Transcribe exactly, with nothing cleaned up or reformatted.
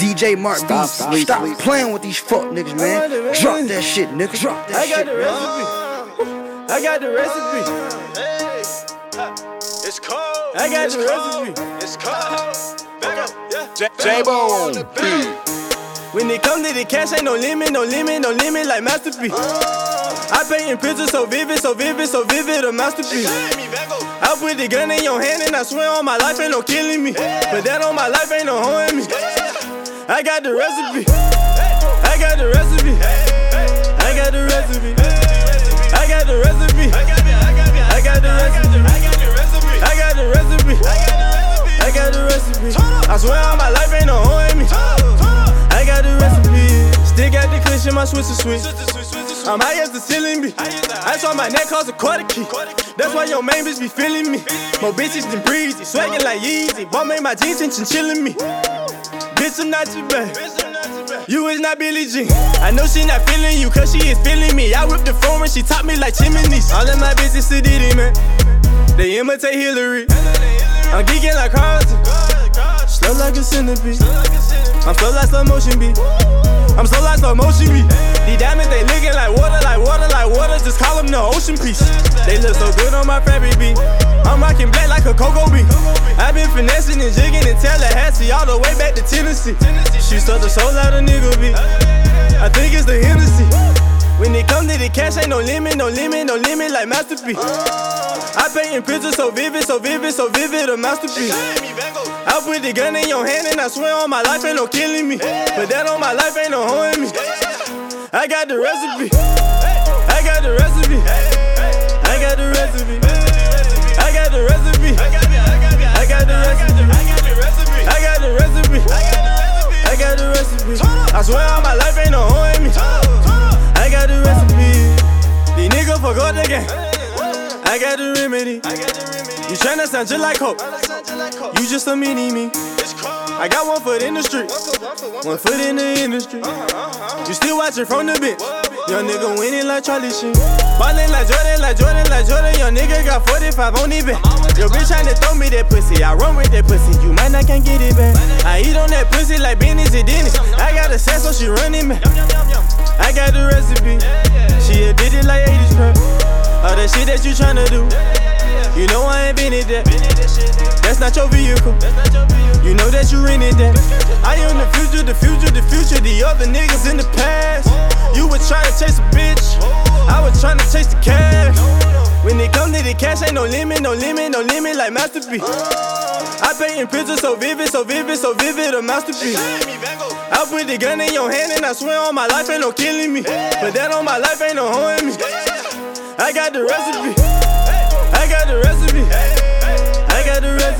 D J Mark Stop, stop, stop playing with these fuck niggas, man. Drop that shit, nigga. Drop that I shit. got the recipe. I got the recipe. It's cold. I got it's the cold. recipe. It's cold. Back up. Yeah. J-Bo on the beat. When it comes to the cash, ain't no limit, no limit, no limit like masterpiece. I paint in pictures so vivid, so vivid, so vivid, a masterpiece. I put the gun in your hand and I swear on my life ain't no killing me. But that on my life ain't no hoeing me. I got the recipe. I got the recipe. I got the recipe. I got the recipe. I got the recipe. I got the recipe. I got the recipe. I got the recipe. I swear on my life ain't no hoeing me. I got the recipe. Still got the cushion, my Swiss is sweet. I'm high as the ceiling be. Ice on my neck cost a quarter key. That's why your main bitch be feeling me. More bitches than breezy, swaggin' like Yeezy. Ball made my jeans and chinchillin' me. Bitch, I'm not your bad. You is not Billie Jean. I know she not feeling you, cause she is feeling me. I whipped the phone and she taught me like chimneys. All of my bitches to Diddy, man. They imitate Hillary. I'm geeking like Carlton. Slow like a centipede. I'm slow like slow motion beat. I'm slow like slow motion beat. These diamonds, they looking like water, like water, like water. Just call them the ocean piece. They look so good on my fabric beat. I'm rocking black like a cocoa bean. I've been finessing and jigging in Tallahassee all the way back to Tennessee. She stole the soul out of nigga beat. I think it's the Hennessy. When it comes to the cash, ain't no limit, no limit, no limit like masterpiece. I paint in pictures so vivid, so vivid, so vivid, a masterpiece. I put the gun in your hand and I swear on my life ain't no killing me. But that on my life ain't no hoeing me. I got the recipe. I got the recipe. I got the recipe. I got the recipe. I got the recipe. I got the recipe. I got the recipe. I swear on my life ain't no hoeing me. I got the recipe. These niggas forgot the game. I got the remedy. You tryna sound just like Hope. You just a mini me. I got one foot in the street, one foot in the industry. You still watching from the bench. Young nigga winning like Charlie Sheen. Ballin' like Jordan, like Jordan, like Jordan. Young nigga got forty-five on it back. Your bitch tryna throw me that pussy. I run with that pussy. You might not can get it back. I eat on that pussy like Benny's and Dennis. I got a set so she running me. I got the recipe. She did it like eighties crap. All that shit that you tryna do. You know I ain't been in that. That's not your vehicle. You know that you rented that. I am the future, the future, the future. The other niggas in the past. You was trying to chase a bitch. I was trying to chase the cash. When it comes to the cash, ain't no limit, no limit, no limit like masterpiece. I paint in pictures so vivid, so vivid, so vivid, a masterpiece. I put the gun in your hand and I swear on my life ain't no killing me. But that on my life ain't no hoeing me. I got the recipe. I got the recipe. I got the recipe.